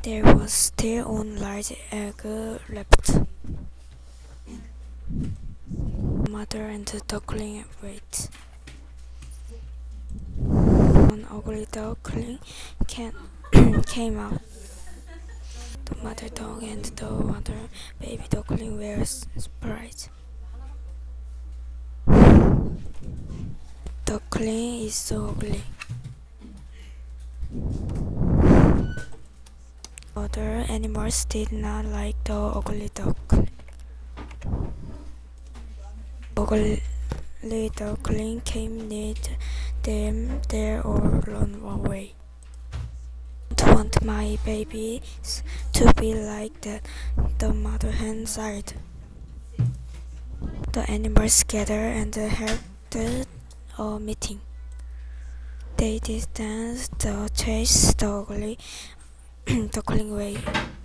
There was still one large egg left. Mother and the duckling wait. One ugly duckling came out. The mother dog and the mother baby duckling were surprised. Duckling is so ugly. Other animals did not like the ugly duckling. Ugly duckling came near them, they all ran away. I don't want my babies to be like that, the mother hen sighed. The animals gathered and held a meeting. They distanced the chase the ugly duckling away.